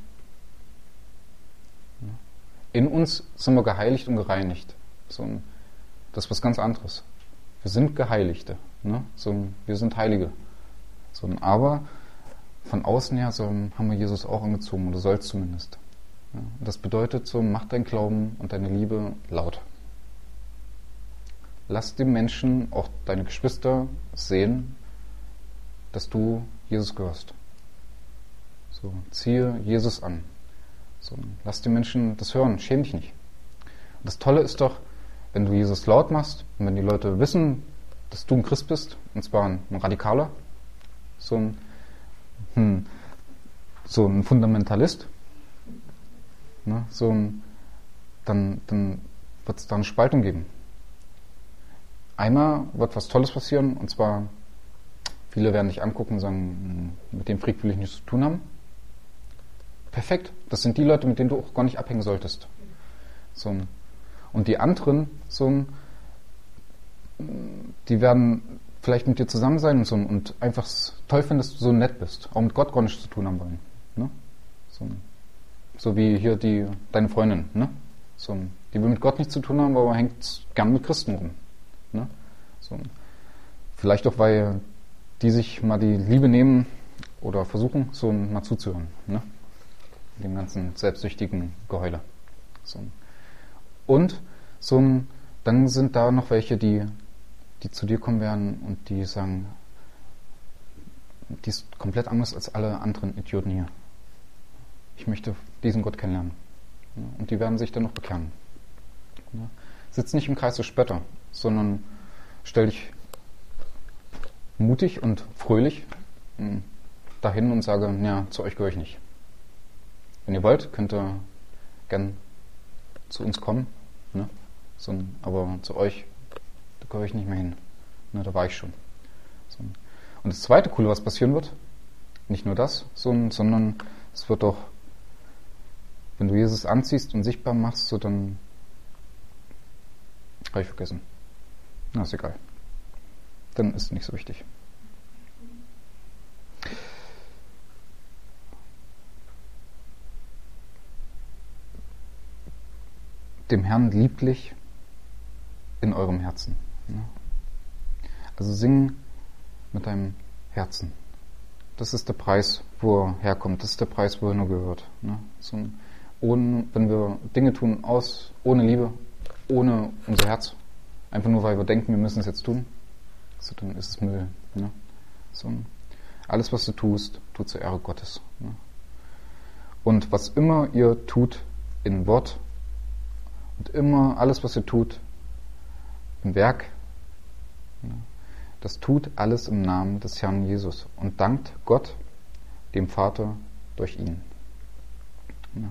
In uns sind wir geheiligt und gereinigt. So ein, das ist was ganz anderes. Wir sind Geheiligte. Ne? So ein, wir sind Heilige. So ein, aber von außen her so haben wir Jesus auch angezogen, oder sollst zumindest. Ja? Und das bedeutet so, mach dein Glauben und deine Liebe laut. Lass die Menschen, auch deine Geschwister, sehen, dass du Jesus gehörst. So, ziehe Jesus an. So, lass die Menschen das hören, schäm dich nicht. Und das Tolle ist doch, wenn du Jesus laut machst und wenn die Leute wissen, dass du ein Christ bist, und zwar ein, ein Radikaler, so ein, hm, so ein Fundamentalist, ne, so ein, dann, dann wird es da eine Spaltung geben. Einmal wird was Tolles passieren, und zwar, viele werden dich angucken und sagen, mit dem Freak will ich nichts zu tun haben. Perfekt. Das sind die Leute, mit denen du auch gar nicht abhängen solltest. So. Und die anderen, so, die werden vielleicht mit dir zusammen sein und, so, und einfach toll finden, dass du so nett bist. Auch mit Gott gar nichts zu tun haben wollen. Ne? So, so wie hier die, deine Freundin. Ne? So, die will mit Gott nichts zu tun haben, aber hängt gern mit Christen rum. Ne? So. Vielleicht auch, weil die sich mal die Liebe nehmen oder versuchen, so mal zuzuhören. Ne? Dem ganzen selbstsüchtigen Geheule. So. Und so, dann sind da noch welche, die, die zu dir kommen werden und die sagen, die ist komplett anders als alle anderen Idioten hier. Ich möchte diesen Gott kennenlernen. Und die werden sich dann noch bekehren. Sitz nicht im Kreis der Spötter, sondern stell dich mutig und fröhlich dahin und sage, ja, zu euch gehöre ich nicht. Wenn ihr wollt, könnt ihr gern zu uns kommen, ne? So, aber zu euch, da gehöre ich nicht mehr hin. Ne, da war ich schon. So. Und das zweite Coole, was passieren wird, nicht nur das, so, sondern es wird auch, wenn du Jesus anziehst und sichtbar machst, so dann habe ich vergessen. Na, ist egal. Dann ist nicht so wichtig. dem Herrn lieblich in eurem Herzen. Ne? Also sing mit deinem Herzen. Das ist der Preis, wo er herkommt. Das ist der Preis, wo er nur gehört. Ne? So ein, ohne, wenn wir Dinge tun aus, ohne Liebe, ohne unser Herz, einfach nur, weil wir denken, wir müssen es jetzt tun, so, dann ist es Müll. Ne? So, alles, was du tust, tu zur Ehre Gottes. Ne? Und was immer ihr tut in Wort und immer alles, was ihr tut im Werk, ne? Das tut alles im Namen des Herrn Jesus und dankt Gott, dem Vater, durch ihn. Ne?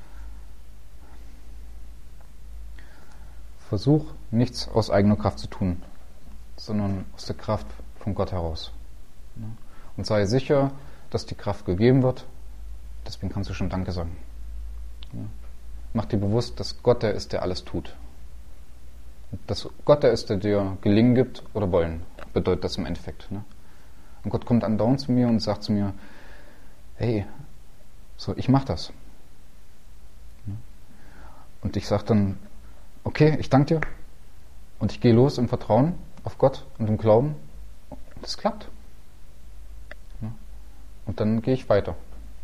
Versuch, nichts aus eigener Kraft zu tun, sondern aus der Kraft von Gott heraus. Und sei sicher, dass die Kraft gegeben wird, deswegen kannst du schon Danke sagen. Mach dir bewusst, dass Gott der ist, der alles tut. Dass Gott der ist, der dir Gelingen gibt oder Wollen, bedeutet das im Endeffekt. Und Gott kommt andauernd zu mir und sagt zu mir, hey, so, ich mach das. Und ich sage dann, okay, ich danke dir und ich gehe los im Vertrauen auf Gott und im Glauben und es klappt. Und dann gehe ich weiter.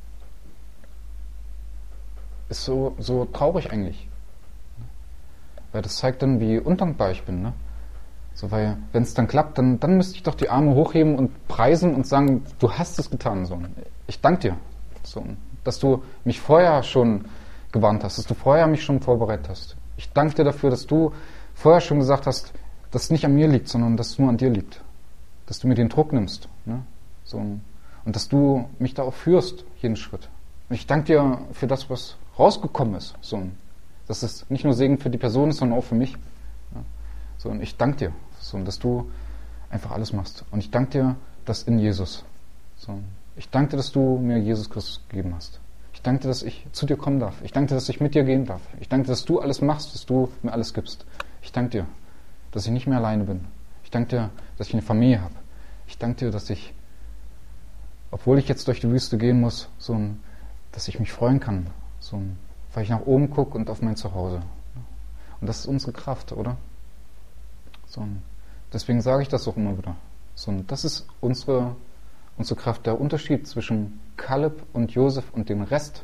Ist so, so traurig eigentlich. Weil das zeigt dann, wie undankbar ich bin. Ne? So, weil, wenn es dann klappt, dann, dann müsste ich doch die Arme hochheben und preisen und sagen, du hast es getan. So. Ich danke dir. So, dass du mich vorher schon gewarnt hast, dass du vorher mich schon vorbereitet hast. Ich danke dir dafür, dass du vorher schon gesagt hast, dass es nicht an mir liegt, sondern dass es nur an dir liegt. Dass du mir den Druck nimmst. Ne? So, und dass du mich da auch führst, jeden Schritt. Und ich danke dir für das, was rausgekommen ist. So, dass es nicht nur Segen für die Person ist, sondern auch für mich. Ja? So, und ich danke dir, so, dass du einfach alles machst. Und ich danke dir, dass in Jesus. So, ich danke dir, dass du mir Jesus Christus gegeben hast. Ich danke dir, dass ich zu dir kommen darf. Ich danke dir, dass ich mit dir gehen darf. Ich danke dir, dass du alles machst, dass du mir alles gibst. Ich danke dir, dass ich nicht mehr alleine bin. Ich danke dir, dass ich eine Familie habe. Ich danke dir, dass ich, obwohl ich jetzt durch die Wüste gehen muss, so ein, dass ich mich freuen kann, so ein, weil ich nach oben gucke und auf mein Zuhause. Und das ist unsere Kraft, oder? So ein, deswegen sage ich das auch immer wieder. So ein, das ist unsere, unsere Kraft. Der Unterschied zwischen Kaleb und Josef und dem Rest.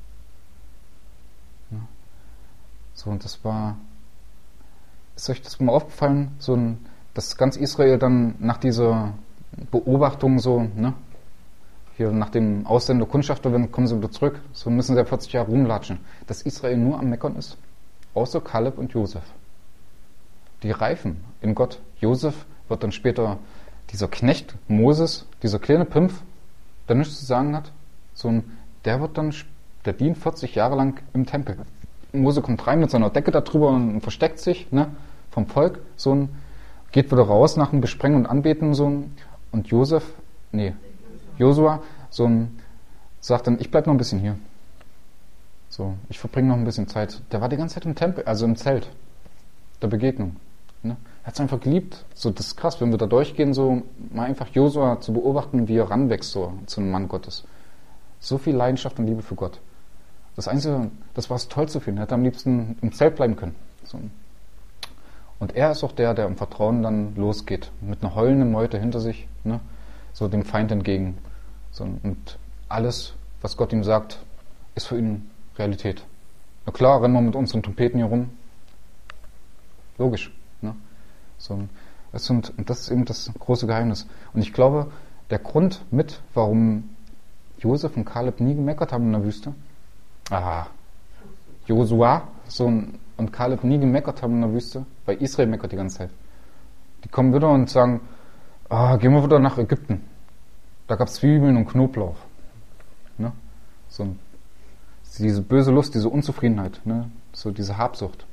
Ja. So, und das war, ist euch das mal aufgefallen, so ein, dass ganz Israel dann nach dieser Beobachtung so, ne, hier nach dem Aussenden der Kundschafter, wenn kommen sie wieder zurück, so müssen sie ja vierzig Jahre rumlatschen, dass Israel nur am Meckern ist, außer Kaleb und Josef. Die reifen in Gott. Josef wird dann später dieser Knecht Moses, dieser kleine Pimpf, der nichts zu sagen hat, so ein, der wird dann, der dient vierzig Jahre lang im Tempel. Mose kommt rein mit seiner Decke da drüber und versteckt sich, ne, vom Volk, so ein, geht wieder raus nach dem Besprengen und Anbeten, so ein, und Josef, nee, Josua, so ein, sagt dann, ich bleib noch ein bisschen hier. So, ich verbringe noch ein bisschen Zeit. Der war die ganze Zeit im Tempel, also im Zelt der Begegnung. Ne? Er hat es einfach geliebt. So, das ist krass, wenn wir da durchgehen, so mal einfach Josua zu beobachten, wie er ranwächst so zu einem Mann Gottes. So viel Leidenschaft und Liebe für Gott. Das Einzige, das war es toll zu finden. Er hätte am liebsten im Zelt bleiben können. So. Und er ist auch der, der im Vertrauen dann losgeht, mit einer heulenden Meute hinter sich, ne? So dem Feind entgegen. So, und alles, was Gott ihm sagt, ist für ihn Realität. Na klar, rennen wir mit unseren Trompeten hier rum. Logisch. Ne? So, das sind, und das ist eben das große Geheimnis. Und ich glaube, der Grund mit, warum Josef und Kaleb nie gemeckert haben in der Wüste, ah, Josua so, und Kaleb nie gemeckert haben in der Wüste, weil Israel meckert die ganze Zeit. Die kommen wieder und sagen, ah, gehen wir wieder nach Ägypten. Da gab es Zwiebeln und Knoblauch. Ne? So diese böse Lust, diese Unzufriedenheit, ne? So diese Habsucht.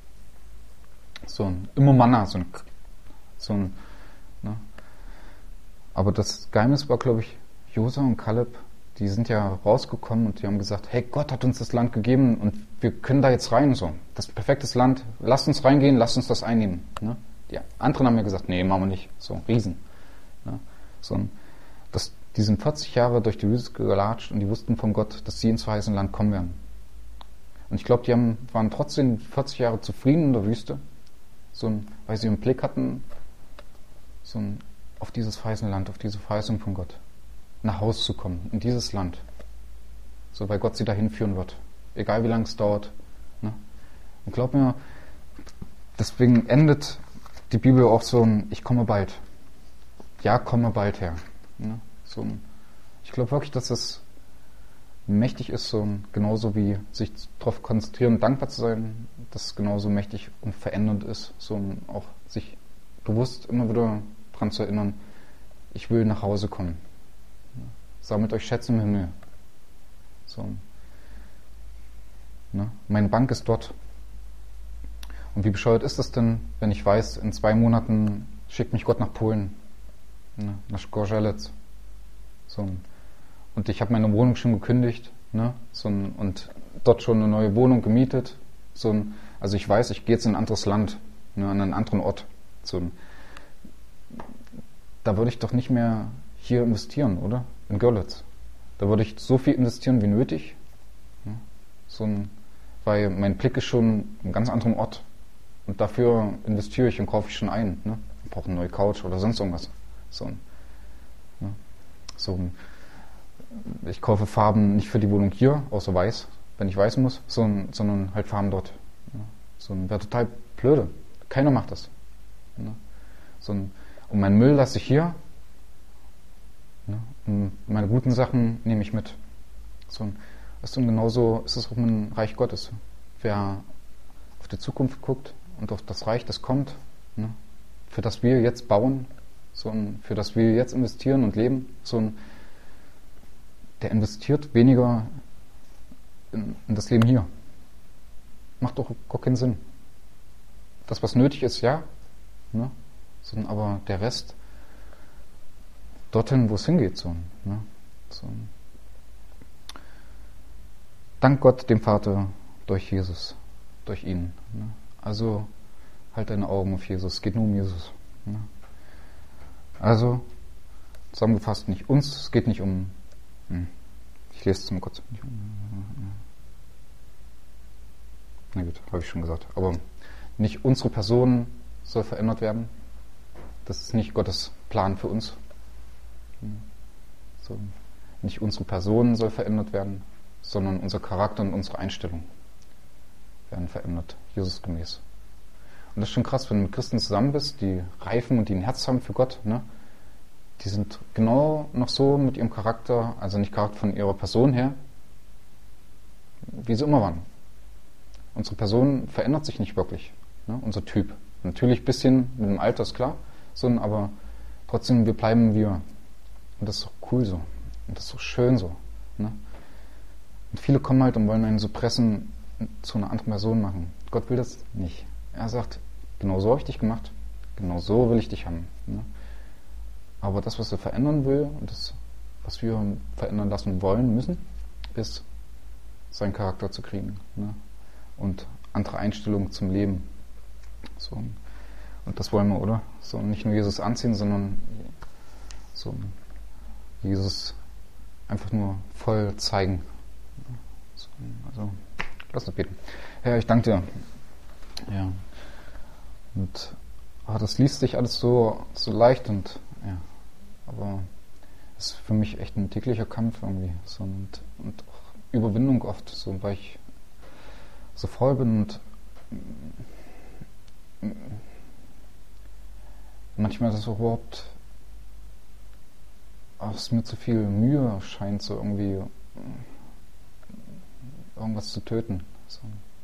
So ein immer Manna, so ein, so ein ne? Aber das Geheimnis war, glaube ich, Josua und Kaleb, die sind ja rausgekommen und die haben gesagt, hey, Gott hat uns das Land gegeben und wir können da jetzt rein, so. Das ist ein perfektes Land, lasst uns reingehen, lasst uns das einnehmen. Ne? Die anderen haben ja gesagt, nee, machen wir nicht. So, Riesen. Ne? So ein, das, die sind vierzig Jahre durch die Wüste gelatscht und die wussten von Gott, dass sie ins verheißene Land kommen werden. Und ich glaube, die haben, waren trotzdem vierzig Jahre zufrieden in der Wüste, so ein, weil sie einen Blick hatten, so ein, auf dieses verheißene Land, auf diese Verheißung von Gott, nach Hause zu kommen, in dieses Land, so weil Gott sie dahin führen wird, egal wie lange es dauert. Ne? Und glaub mir, deswegen endet die Bibel auch so ein Ich komme bald. Ja, komme bald her. Ne? So ein, ich glaube wirklich, dass es mächtig ist, so ein, genauso wie sich darauf konzentrieren, dankbar zu sein, dass es genauso mächtig und verändernd ist, so ein, auch sich bewusst immer wieder daran zu erinnern, ich will nach Hause kommen. Sammelt euch Schätze im Himmel. So. Ne? Meine Bank ist dort. Und wie bescheuert ist das denn, wenn ich weiß, in zwei Monaten schickt mich Gott nach Polen, ne? Nach Zgorzelec. So. Und ich habe meine Wohnung schon gekündigt, ne? So, und dort schon eine neue Wohnung gemietet. So, also ich weiß, ich gehe jetzt in ein anderes Land, ne? An einen anderen Ort. So, da würde ich doch nicht mehr hier investieren, oder? In Görlitz. Da würde ich so viel investieren wie nötig. Ne? So ein, weil mein Blick ist schon an einem ganz anderen Ort. Und dafür investiere ich und kaufe ich schon ein. Ne? Ich brauche eine neue Couch oder sonst irgendwas. So, ne? So, ich kaufe Farben nicht für die Wohnung hier, außer weiß, wenn ich weiß muss, sondern, sondern halt Farben dort. Ne? So, wäre total blöde. Keiner macht das. Ne? So, und meinen Müll lasse ich hier. Ne? Und meine guten Sachen nehme ich mit. So, weißt du, und genauso ist es auch mit dem Reich Gottes. Wer auf die Zukunft guckt und auf das Reich, das kommt, ne? Für das wir jetzt bauen, so ein, für das wir jetzt investieren und leben, so ein, der investiert weniger in, in das Leben hier. Macht doch gar keinen Sinn. Das, was nötig ist, ja, ne? So, aber der Rest dorthin, wo es hingeht, so, ne? So. Dank Gott, dem Vater, durch Jesus, durch ihn. Ne? Also halt deine Augen auf Jesus, es geht nur um Jesus. Ne? Also, zusammengefasst, nicht uns, es geht nicht um, hm, ich lese es mal kurz. Na gut, habe ich schon gesagt. Aber nicht unsere Person soll verändert werden. Das ist nicht Gottes Plan für uns. So, nicht unsere Person soll verändert werden, sondern unser Charakter und unsere Einstellung werden verändert, Jesus gemäß. Und das ist schon krass, wenn du mit Christen zusammen bist, die reifen und die ein Herz haben für Gott, ne? Die sind genau noch so mit ihrem Charakter, also nicht Charakter von ihrer Person her, wie sie immer waren. Unsere Person verändert sich nicht wirklich, ne? Unser Typ. Natürlich ein bisschen mit dem Alter, ist klar, so, aber trotzdem, wir bleiben wir. Und das ist doch cool so. Und das ist doch schön so. Ne? Und viele kommen halt und wollen einen so pressen, zu einer anderen Person machen. Gott will das nicht. Er sagt, genau so habe ich dich gemacht, genau so will ich dich haben. Ne? Aber das, was er verändern will und das, was wir verändern lassen wollen, müssen, ist seinen Charakter zu kriegen. Ne? Und andere Einstellungen zum Leben. So. Und das wollen wir, oder? So, nicht nur Jesus anziehen, sondern so Jesus einfach nur voll zeigen. So, also, lass uns beten. Herr, ich danke dir. Ja. Und ah, das liest sich alles so, so leicht und ja, aber es ist für mich echt ein täglicher Kampf irgendwie. So, und, und auch Überwindung oft, so, weil ich so voll bin und manchmal ist es auch überhaupt, ach, es ist mir zu viel Mühe scheint, so irgendwie irgendwas zu töten. So.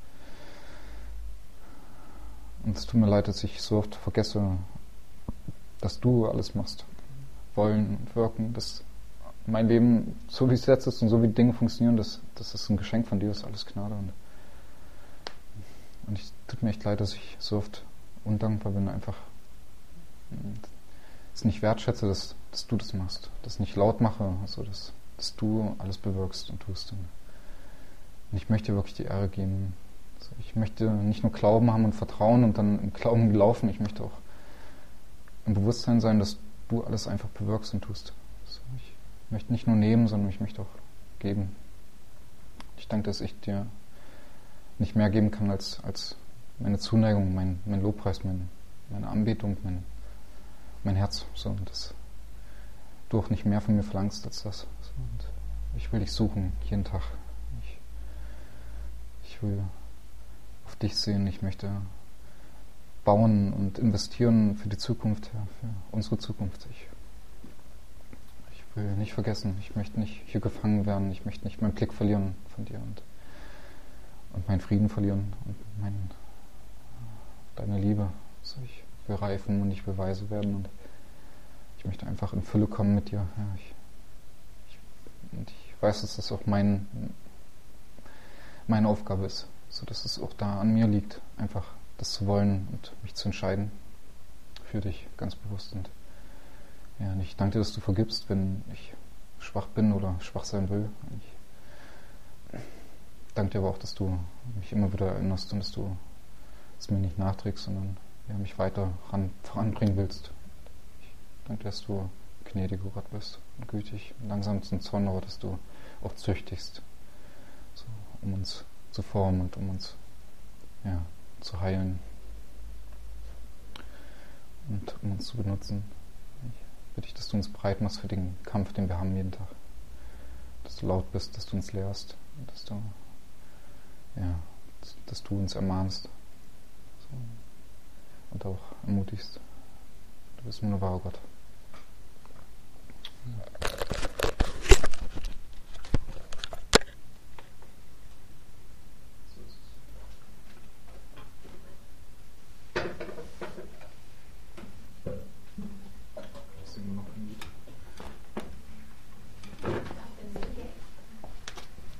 Und es tut mir leid, dass ich so oft vergesse, dass du alles machst. Wollen, wirken, dass mein Leben, so wie es jetzt ist und so wie Dinge funktionieren, das, das ist ein Geschenk von dir, das ist alles Gnade. Und, und es tut mir echt leid, dass ich so oft undankbar bin, einfach es nicht wertschätze, dass, dass du das machst, das nicht laut mache, also dass, dass du alles bewirkst und tust. Und ich möchte wirklich die Ehre geben. Also ich möchte nicht nur Glauben haben und Vertrauen und dann im Glauben laufen, ich möchte auch im Bewusstsein sein, dass du alles einfach bewirkst und tust. Also ich möchte nicht nur nehmen, sondern ich möchte auch geben. Ich danke, dass ich dir nicht mehr geben kann als, als meine Zuneigung, mein, mein Lobpreis, mein, meine Anbetung, mein, mein Herz. So, und dass du auch nicht mehr von mir verlangst als das. So, und ich will dich suchen, jeden Tag. Ich, ich will auf dich sehen. Ich möchte bauen und investieren für die Zukunft, ja, für unsere Zukunft. Ich, ich will nicht vergessen, ich möchte nicht hier gefangen werden, ich möchte nicht meinen Blick verlieren von dir und, und meinen Frieden verlieren und mein, deine Liebe. Also ich will reifen und ich will weise werden und ich möchte einfach in Fülle kommen mit dir. Ja, ich, ich, und ich weiß, dass das auch mein, meine Aufgabe ist, sodass es auch da an mir liegt, einfach das zu wollen und mich zu entscheiden für dich, ganz bewusst. Und ja, und ich danke dir, dass du vergibst, wenn ich schwach bin oder schwach sein will. Ich danke dir aber auch, dass du mich immer wieder erinnerst und dass du es mir nicht nachträgst, sondern ja, mich weiter ran, voranbringen willst. Ich danke dir, dass du gnädiger Gott bist und gütig und langsam zum Zorn, aber dass du auch züchtigst, so, um uns zu formen und um uns ja, zu heilen und um uns zu benutzen. Ich bitte dich, dass du uns breit machst für den Kampf, den wir haben jeden Tag. Dass du laut bist, dass du uns lehrst, dass du, ja, dass du uns ermahnst so, und auch ermutigst. Du bist ein wunderbarer Gott. Ja.